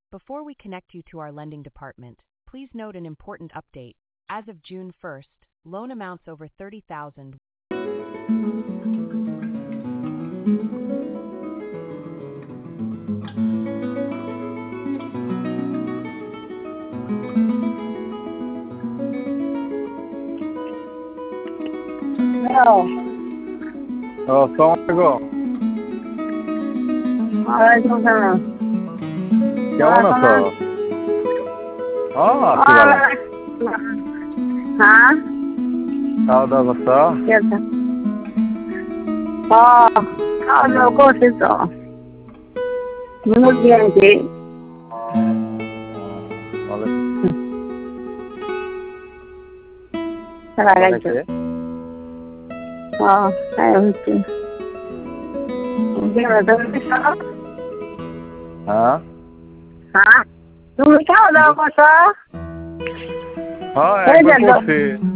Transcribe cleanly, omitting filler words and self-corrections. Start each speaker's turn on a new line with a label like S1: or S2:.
S1: Before we connect you to our lending department, please note an important update. As of June 1st, loan amounts over 30,000.
S2: Hello.
S3: আসসালামু
S2: ওয়ালাইকুম আসসালাম।
S3: কেমন আছো? আছি ভালো।
S2: হ্যাঁ
S3: খাওয়া দাওয়া করছো?
S2: খাওয়া দাওয়া করছি তো, মুরগি আনছি।
S3: ভালো।
S2: হচ্ছে
S3: হ্যাঁ
S2: হ্যাঁ, তুমি খাওয়া দাওয়া করছো?
S3: হ্যাঁ একবার করছি।